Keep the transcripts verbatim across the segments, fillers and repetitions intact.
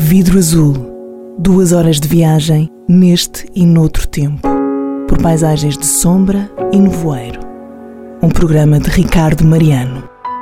Vidro Azul. Duas horas de viagem neste e noutro tempo, por paisagens de sombra e nevoeiro. Um programa de Ricardo Mariano.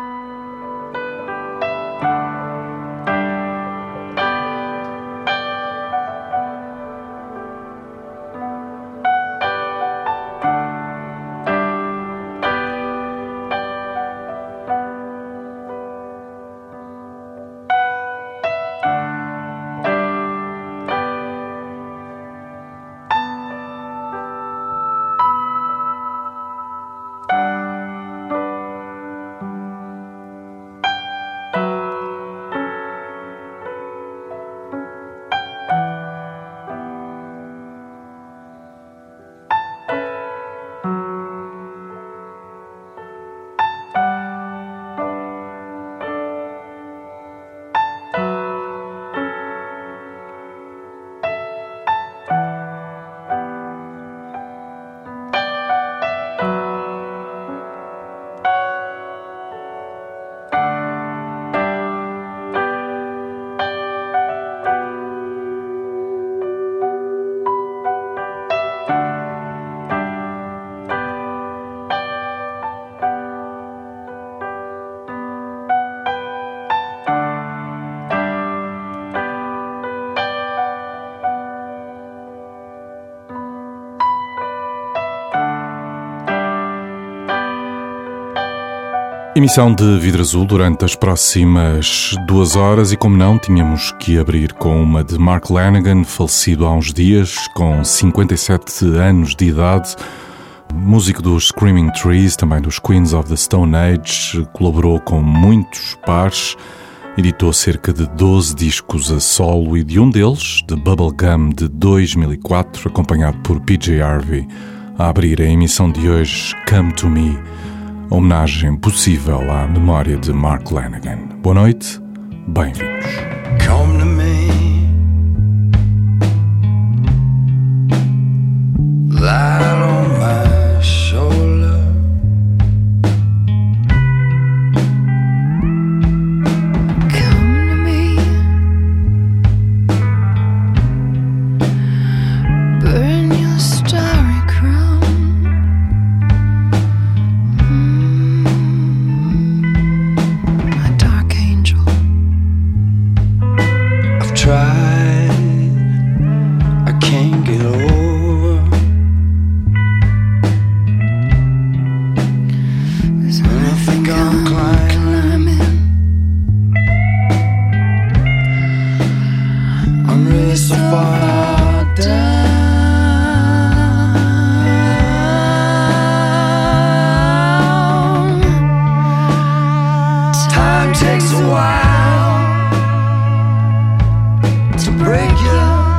Emissão de Vidro Azul durante as próximas duas horas e, como não, tínhamos que abrir com uma de Mark Lanegan, falecido há uns dias, com cinquenta e sete anos de idade, músico dos Screaming Trees, também dos Queens of the Stone Age, colaborou com muitos pares, editou cerca de doze discos a solo e de um deles, de Bubblegum de dois mil e quatro, acompanhado por P J Harvey, a abrir a emissão de hoje, Come to Me, homenagem possível à memória de Mark Lanegan. Boa noite, bem-vindos. Come to me, light on my shoulder, come to me, burn your starry crown. tried, I can't get over. There's And I think I'm climbing, I'm really so far down. Time takes a while to break you,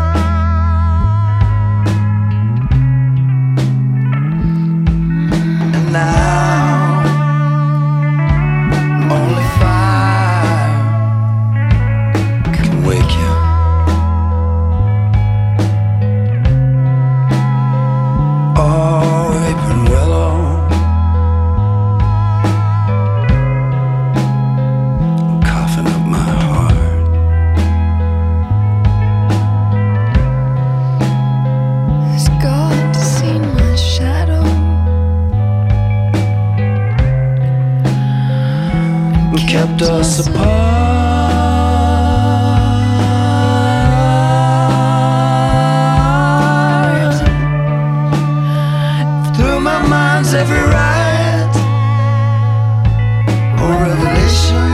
and now only fire can wake you. Oh, weeping willow, I'm coughing up my heart. God seen my shadow and kept us apart. Through my mind's every right or revelation,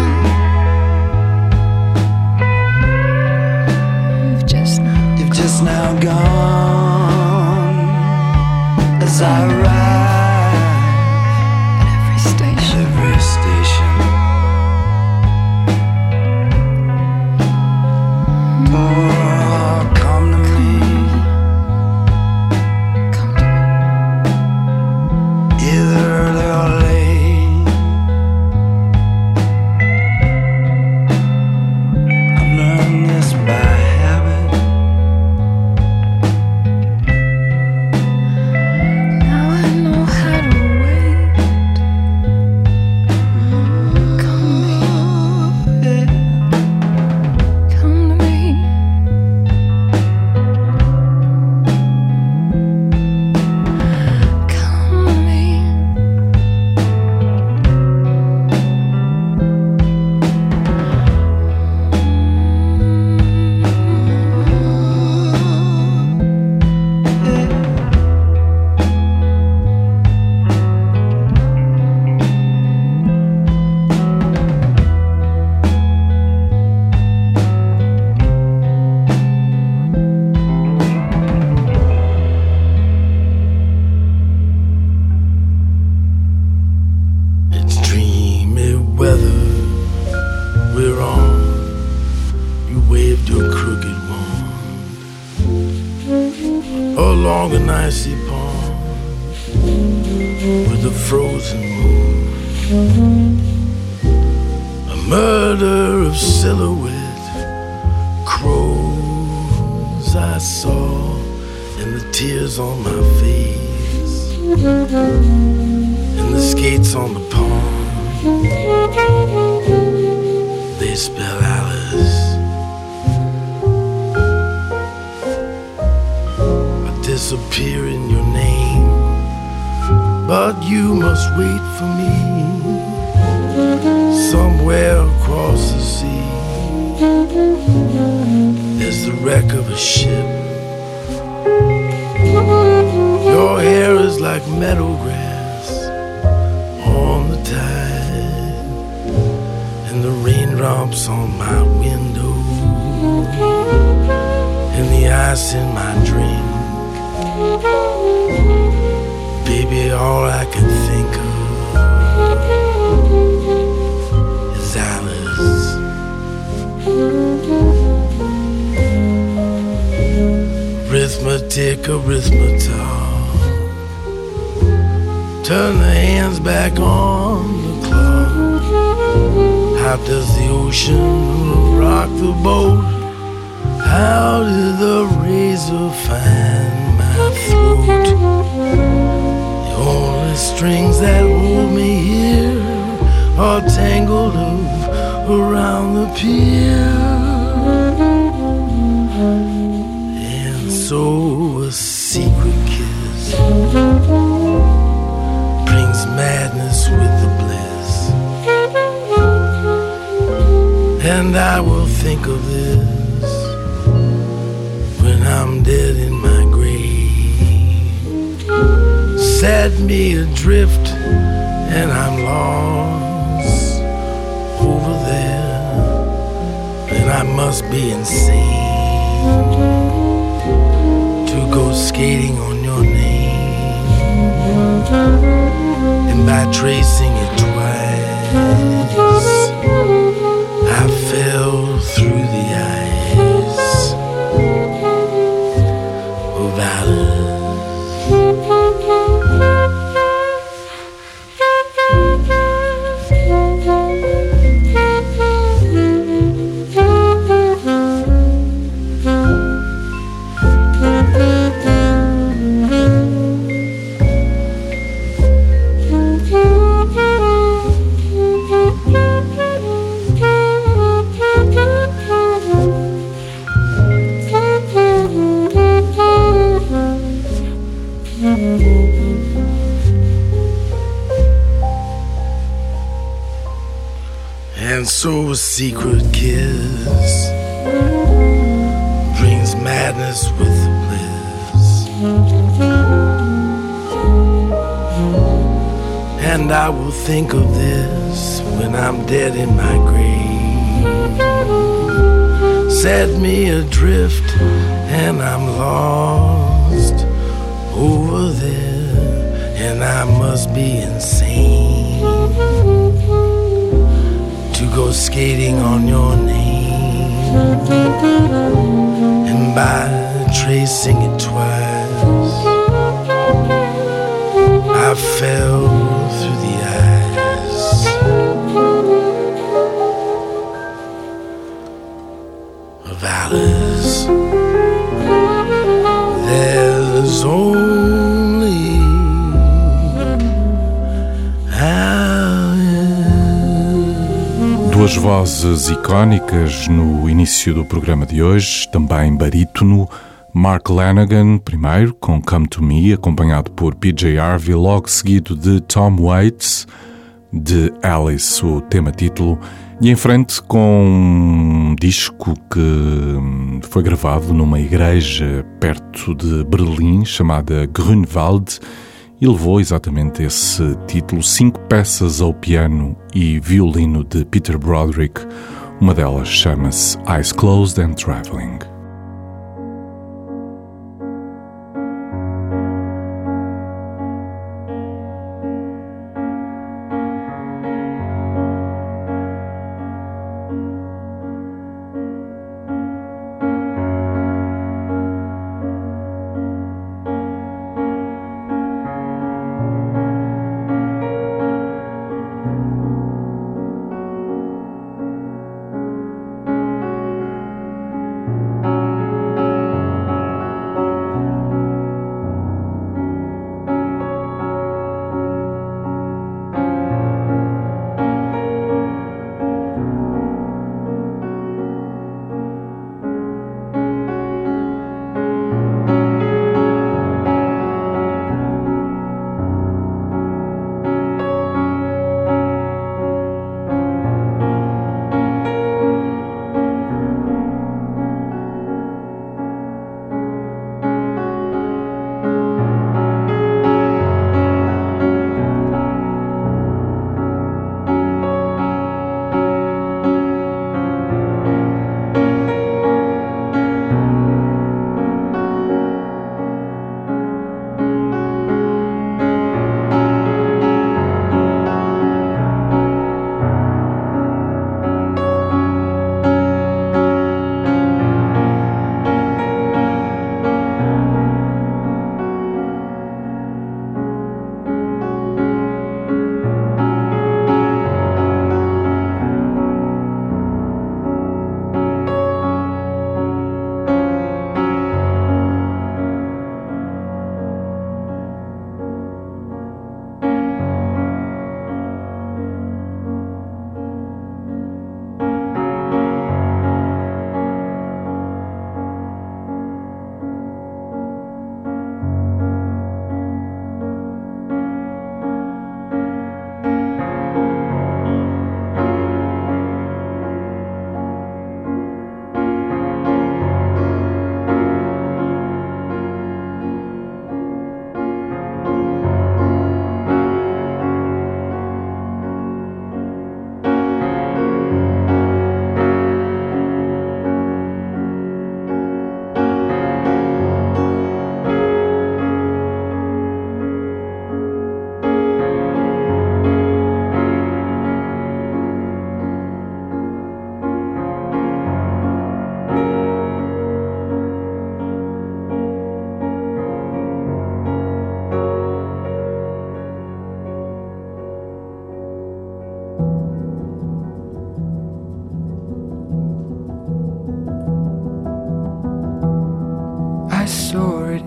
You've just now you've just now gone as I arrive at every at station. every station. Oh, come to me, Come to me, either you waved your crooked wand along an icy pond with a frozen moon, a murder of silhouette crows I saw in the tears on my face, and the skates on the pond, they spell Alice. I disappear in your name, but you must wait for me somewhere across the sea. There's the wreck of a ship. Your hair is like meadow grass on the tide, and the raindrops on my window, and the ice in my drink. Baby, all I can think of is Alice. Arithmetic, arithmetic, turn the hands back on the clock. How does the ocean rock the boat? How did the razor find my throat? The only strings that hold me here are tangled up around the pier. And so a secret kiss brings madness with the bliss, and I will think of this when I'm dead in my grave. Set me adrift and I'm lost over there, and I must be insane to go skating on your name, and by tracing it twice I fell through the eyes of Alice. And so a secret kiss brings madness with the bliss, and I will think of this when I'm dead in my grave. Set me adrift and I'm lost over there, and I must be insane to go skating on your name, and by tracing it twice I fell through the eyes of Alice. There's only duas vozes icónicas no início do programa de hoje, também barítono. Mark Lanegan, primeiro, com Come To Me, acompanhado por P J Harvey, logo seguido de Tom Waits, de Alice, o tema título, e em frente com um disco que foi gravado numa igreja perto de Berlim, chamada Grünwald, e levou exatamente esse título, cinco peças ao piano e violino de Peter Broderick. Uma delas chama-se Eyes Closed and Traveling.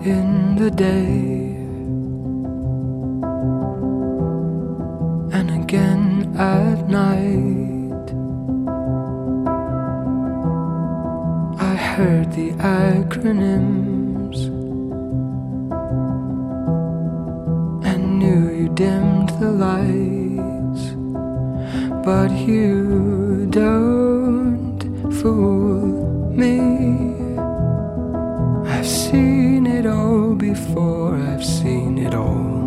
in the day, and again at night. I heard the acronyms and knew you dimmed the lights, but you don't fool me. I've seen it all before, I've seen it all.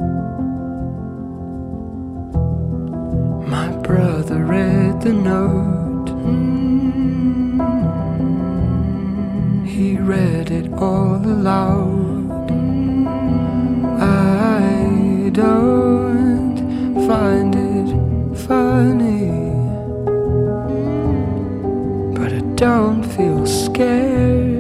My brother read the note, mm-hmm. He read it all aloud. Mm-hmm. I don't find it funny, but I don't feel scared.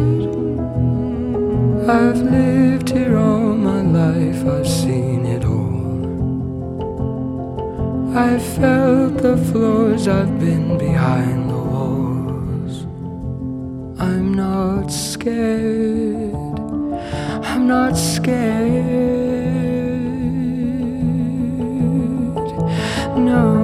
I've lived here all my life, I've seen it all. I've felt the floors, I've been behind the walls. I'm not scared, I'm not scared, no.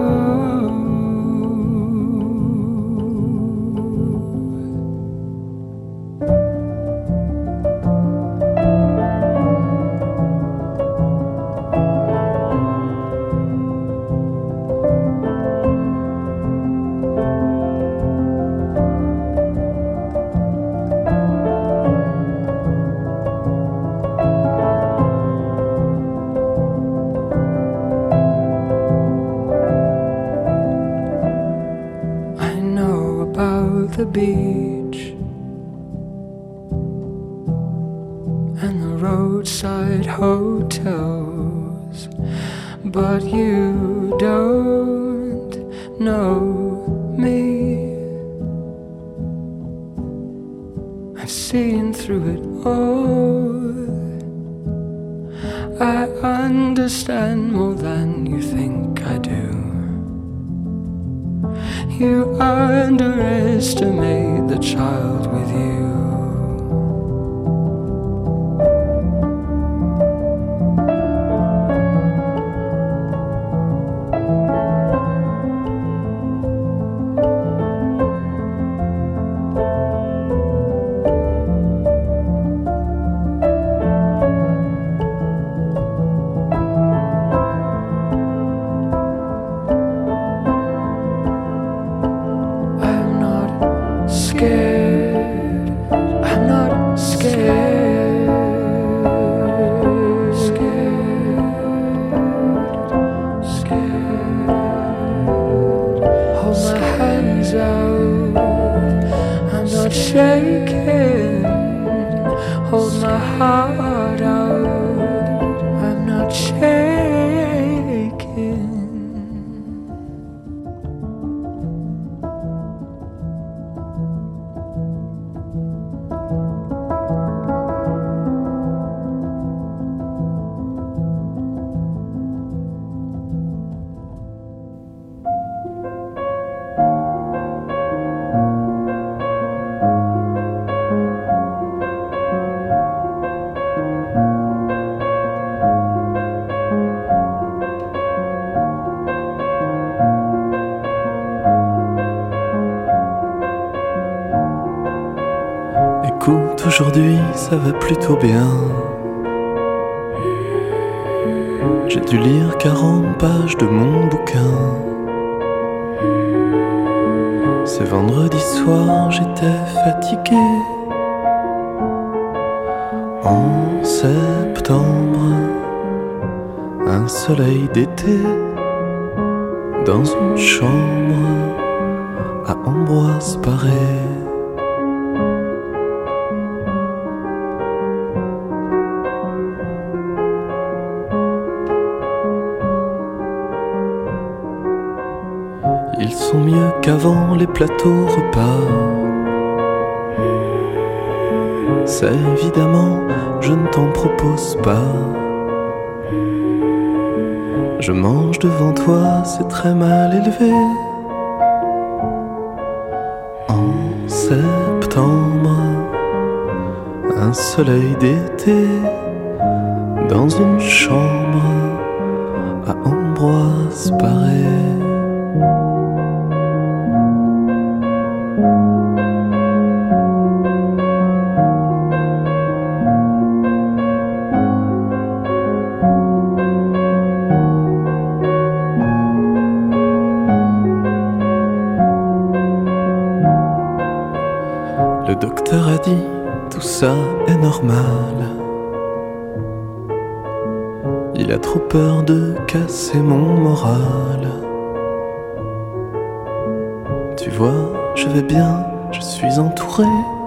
The beach and the roadside hotels, but you don't know me. I've seen through it all. I understand more than you think I do. You underestimate the child with you. Écoute, aujourd'hui ça va plutôt bien. J'ai dû lire quarante pages de mon bouquin. C'est vendredi soir, j'étais fatigué. En septembre, un soleil d'été, dans une chambre à Ambroise Paré. Ils sont mieux qu'avant les plateaux repas. Ça évidemment, je ne t'en propose pas. Je mange devant toi, c'est très mal élevé. En septembre, Un soleil d'été dans une chambre à Ambroise Paré. Le docteur a dit tout ça est normal. Il a trop peur de casser mon moral. Tu vois, je vais bien, je suis entouré.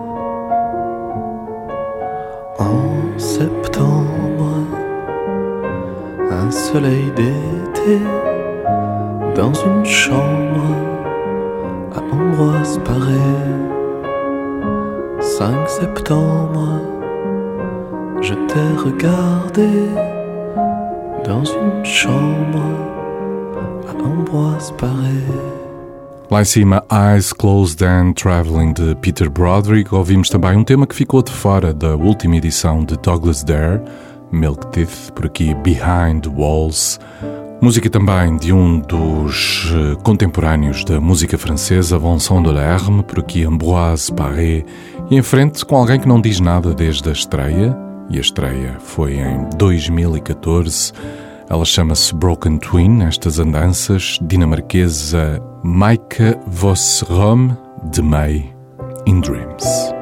En septembre, un soleil d'été dans une chambre à Ambroise Paré. cinq septembre, je t'ai regardé dans une chambre à Ambroise Paré. Lá em cima, Eyes Closed and Traveling, de Peter Broderick. Ouvimos também um tema que ficou de fora da última edição de Douglas Dare, Milk Teeth, por aqui Behind the Walls. Música também de um dos uh, contemporâneos da música francesa, Vincent Delerme, por aqui Ambroise Paré. E em frente com alguém que não diz nada desde a estreia, e a estreia foi em dois mil e catorze. Ela chama-se Broken Twin, estas andanças, dinamarquesa Maike Vosrom de May in Dreams.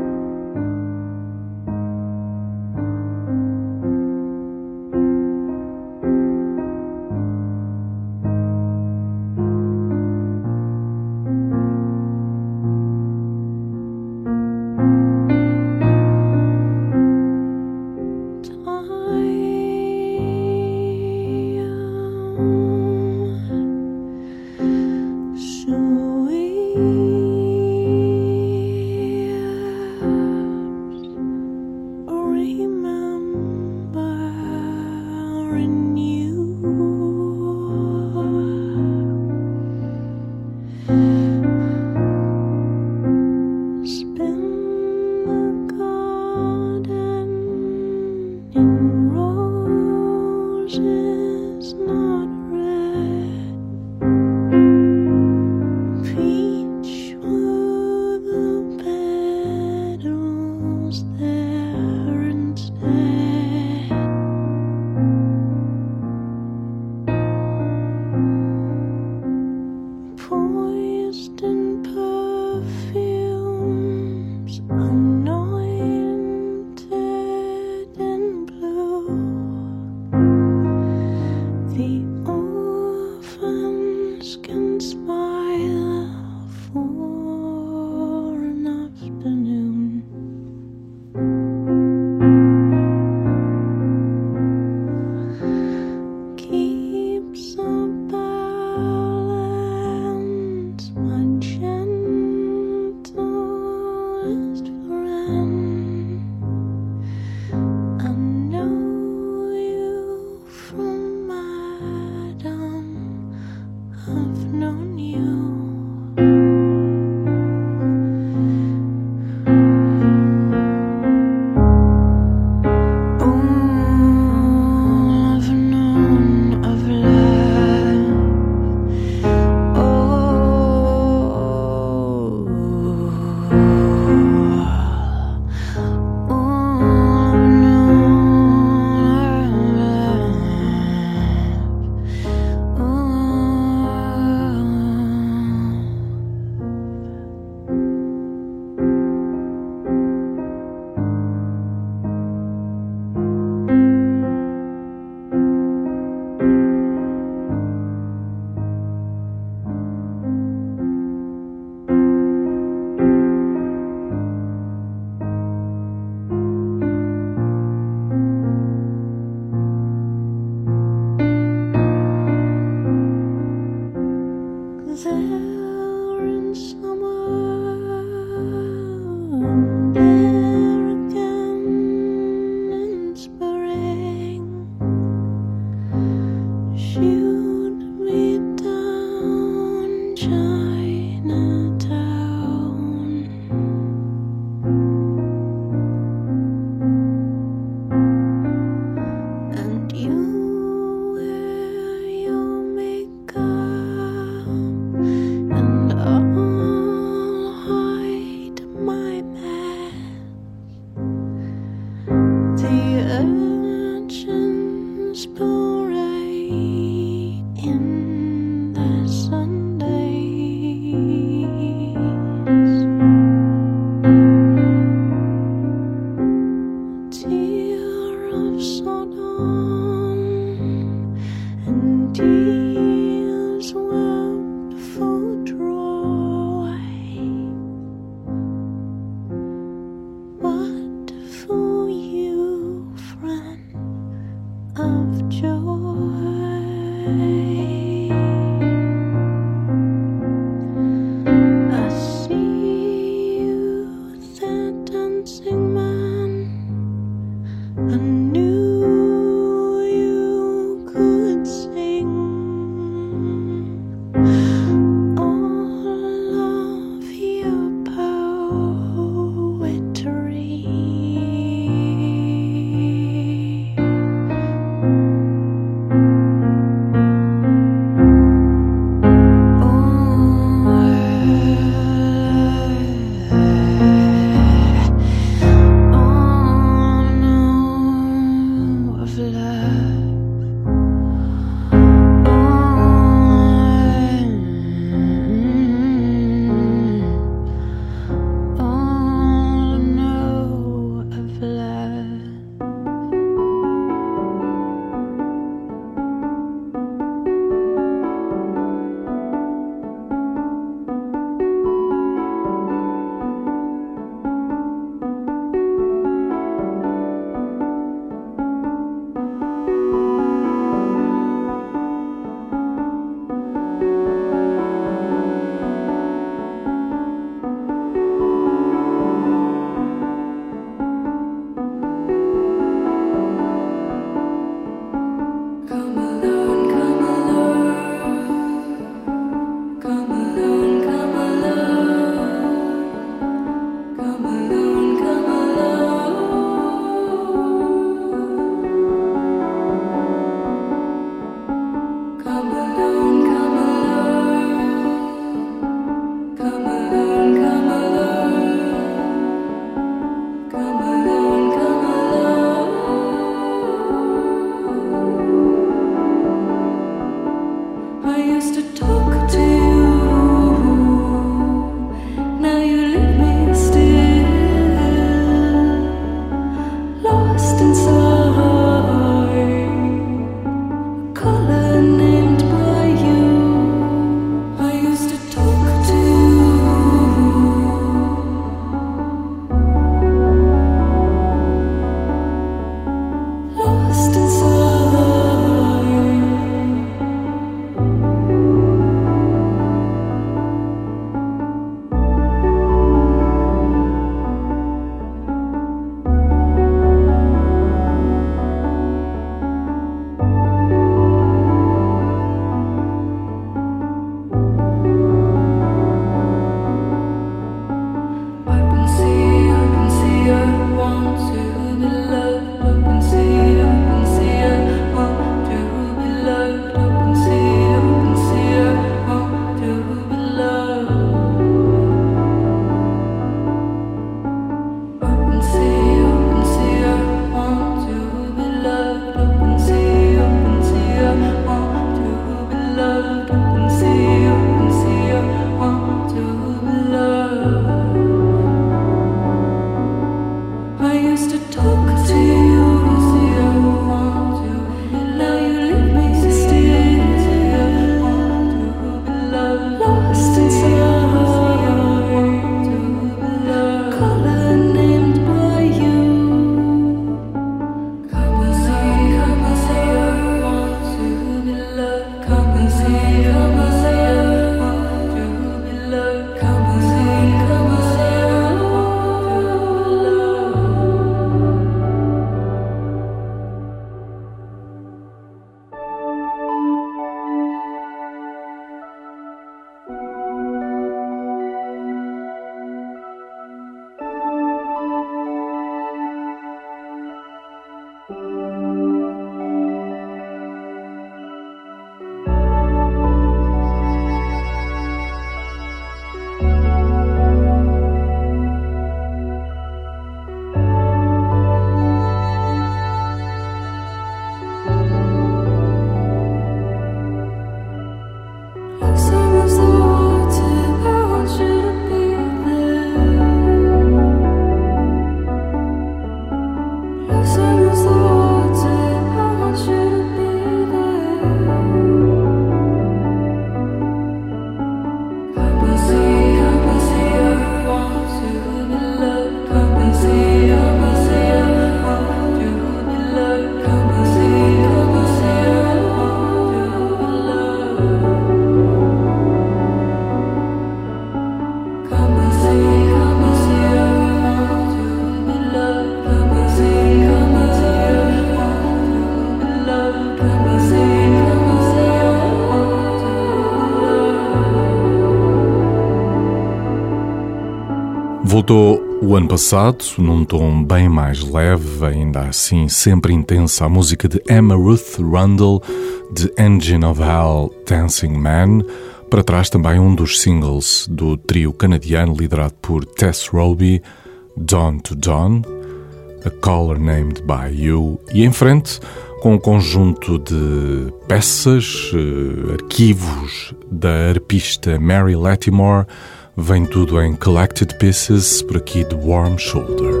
Apresentou o ano passado, num tom bem mais leve, ainda assim sempre intensa, a música de Emma Ruth Rundle, de Engine of Hell, Dancing Man. Para trás também um dos singles do trio canadiano liderado por Tess Roby, Dawn to Dawn, A Caller Named by You. E em frente, com um conjunto de peças, uh, arquivos da arpista Mary Latimore, vem tudo em Collected Pieces, por aqui de Warm Shoulder.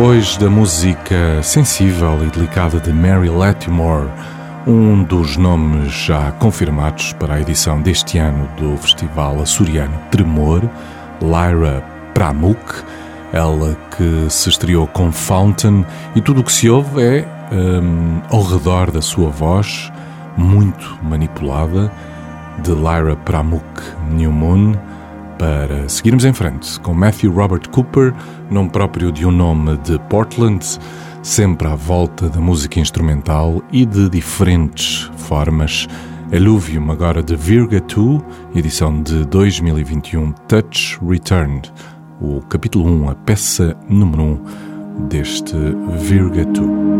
Depois da música sensível e delicada de Mary Latimore, um dos nomes já confirmados para a edição deste ano do festival açoriano Tremor, Lyra Pramuk, ela que se estreou com Fountain, e tudo o que se ouve é um, ao redor da sua voz, muito manipulada, de Lyra Pramuk New Moon, para seguirmos em frente com Matthew Robert Cooper, nome próprio de um nome de Portland, sempre à volta da música instrumental e de diferentes formas. Eluvium agora de Virga dois, edição de dois mil e vinte e um, Touch Returned, o capítulo um, a peça número um deste Virga dois.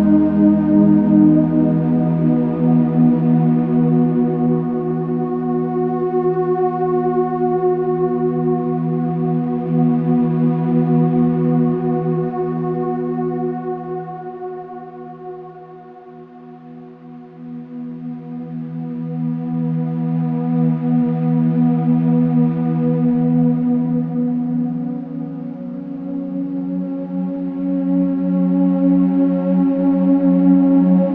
Thank you.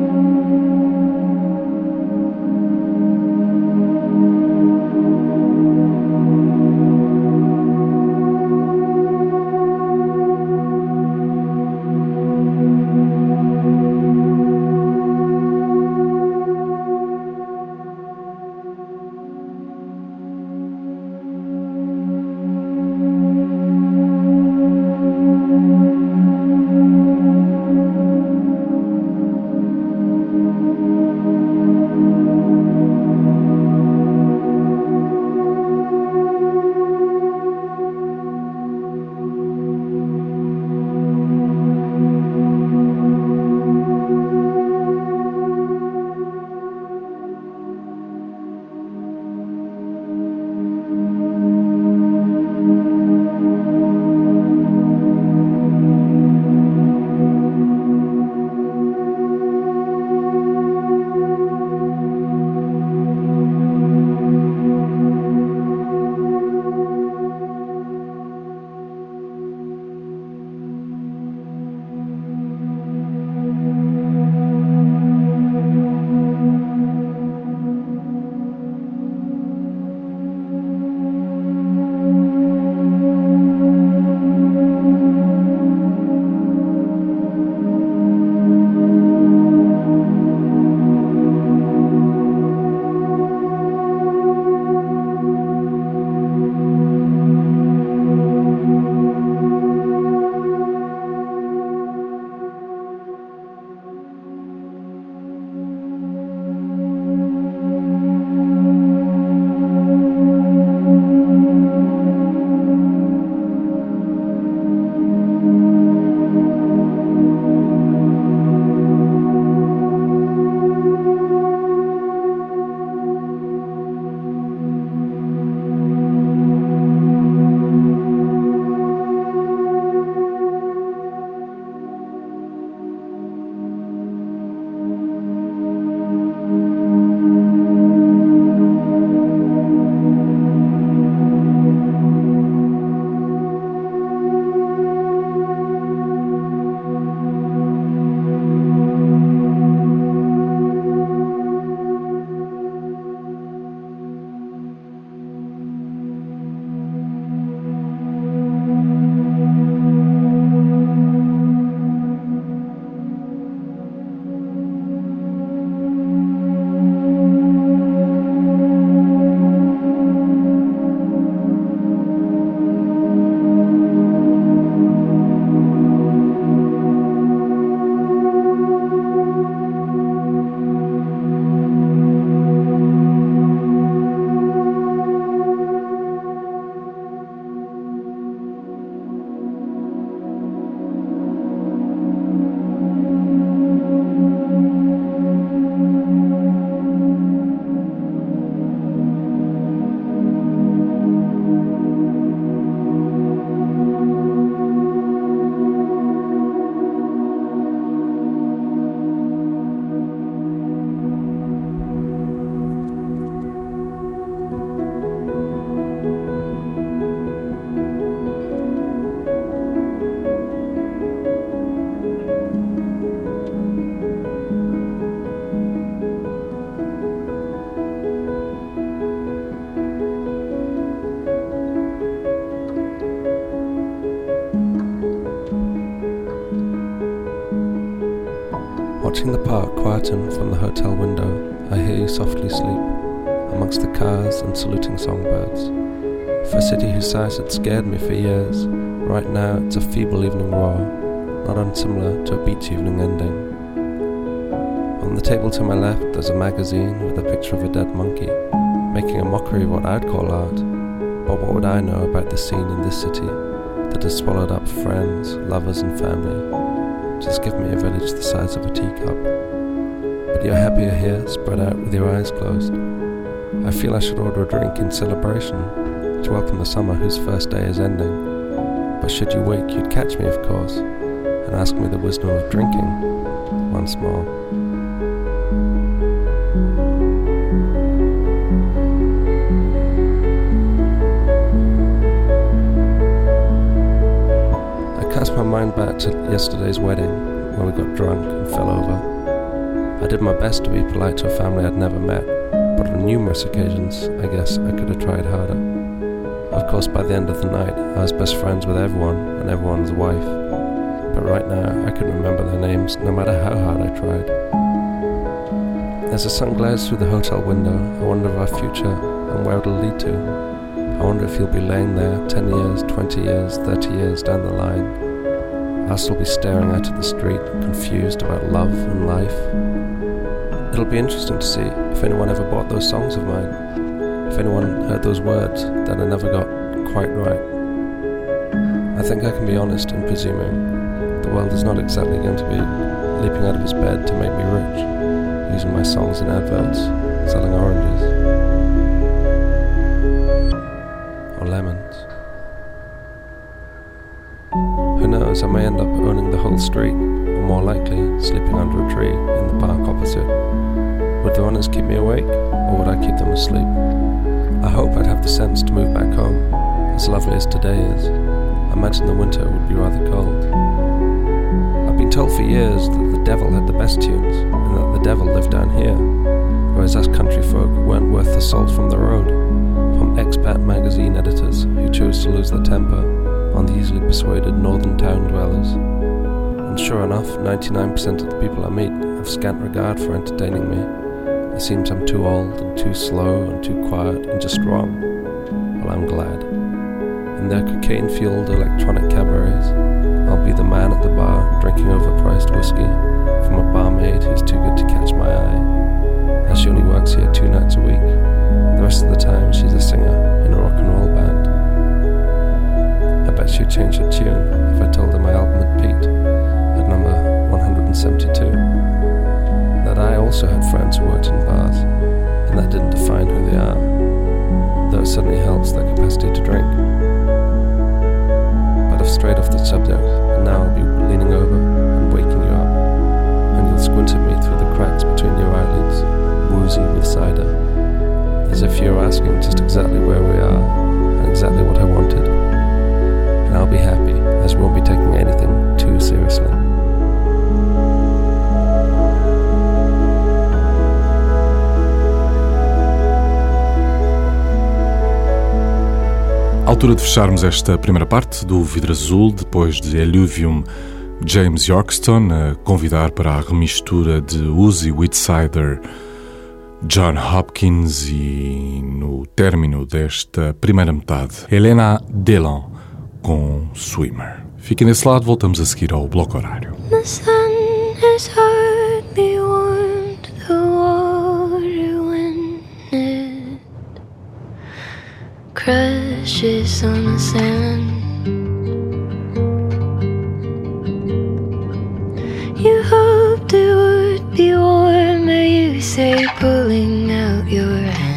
Watching the park quieten from the hotel window, I hear you softly sleep, amongst the cars and saluting songbirds. For a city whose size had scared me for years, right now it's a feeble evening roar, not unsimilar to a beach evening ending. On the table to my left there's a magazine with a picture of a dead monkey, making a mockery of what I'd call art. But what would I know about the scene in this city that has swallowed up friends, lovers and family? Just give me a village the size of a teacup. But you're happier here, spread out with your eyes closed. I feel I should order a drink in celebration to welcome the summer whose first day is ending. But should you wake, you'd catch me, of course, and ask me the wisdom of drinking once more. I cast my mind back to yesterday's wedding, where we got drunk and fell over. I did my best to be polite to a family I'd never met, but on numerous occasions, I guess I could have tried harder. Of course, by the end of the night, I was best friends with everyone and everyone's wife. But right now, I couldn't remember their names, no matter how hard I tried. As the sun glares through the hotel window, I wonder of our future and where it'll lead to. I wonder if you'll be laying there ten years, twenty years, thirty years down the line. I'll still be staring out at the street, confused about love and life. It'll be interesting to see if anyone ever bought those songs of mine, if anyone heard those words that I never got quite right. I think I can be honest in presuming the world is not exactly going to be leaping out of its bed to make me rich, using my songs in adverts, selling oranges or lemons. Who knows, I may end up owning the whole street, or more likely, sleeping under a tree in the park opposite. Would the runners keep me awake, or would I keep them asleep? I hope I'd have the sense to move back home, as lovely as today is. I imagine the winter would be rather cold. I've been told for years that the devil had the best tunes, and that the devil lived down here, whereas us country folk weren't worth the salt from the road, from expat magazine editors who chose to lose their temper on the easily persuaded northern town dwellers. And sure enough, ninety-nine percent of the people I meet have scant regard for entertaining me. It seems I'm too old and too slow and too quiet and just wrong. Well, I'm glad. In their cocaine-fueled electronic cabarets, I'll be the man at the bar drinking overpriced whiskey from a barmaid who's too good to catch my eye, as she only works here two nights a week. The rest of the time she's a singer in a rock and roll band. I bet she'd change her tune if I told her my album had peaked at number one hundred seventy-two. That I also had friends who worked in bars, and that didn't define who they are, though it certainly helps their capacity to drink. But I've strayed off the subject, and now I'll be leaning over and waking you up, and you'll squint at me through the cracks between your eyelids, woozy with cider, as if you're asking just exactly where we are, and exactly what I wanted. And I'll be happy, as we won't be taking anything too seriously. Altura de fecharmos esta primeira parte do Vidro Azul, depois de Eluvium, James Yorkston a convidar para a remistura de Uzi Whitsider, John Hopkins e, no término desta primeira metade, Helena Delon com Swimmer. Fiquem desse lado, voltamos a seguir ao bloco horário. The sun has hardly warmed the water when it crashes on the sand. You hoped it would be warmer, you say, pulling out your hand.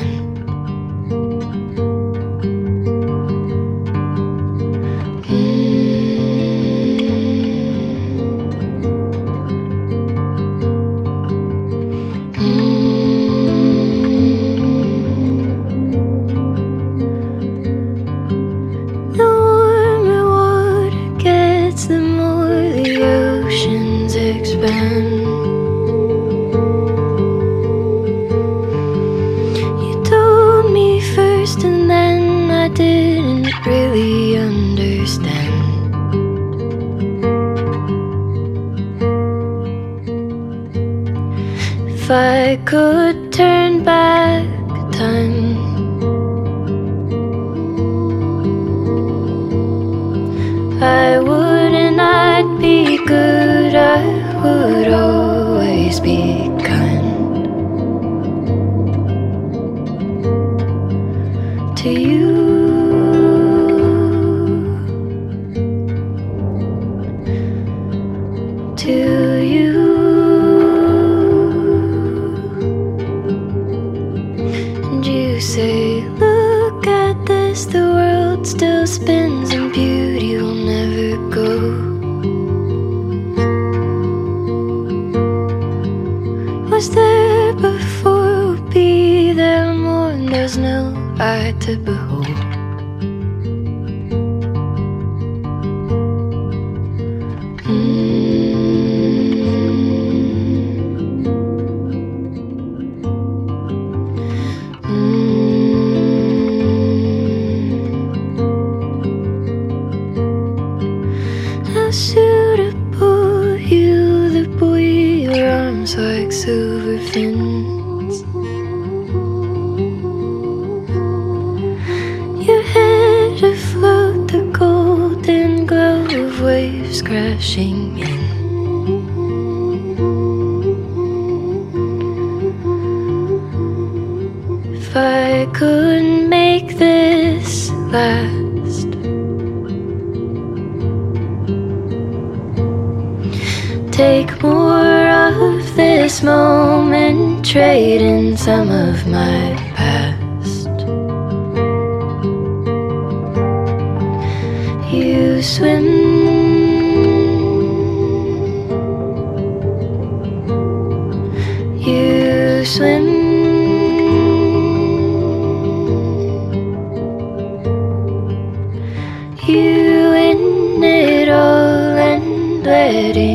If I could turn back time, I would, and I'd be good. I would always be kind to you. To you. And you say, look at this, the world still spins and beauty will never go. Was there before, will be there more, and there's no eye to behold. Like silver fins, your head afloat, the golden glow of waves crashing in. If I could make this last, take more of this moment, trade in some of my past. You swim, you swim, you in it all and letting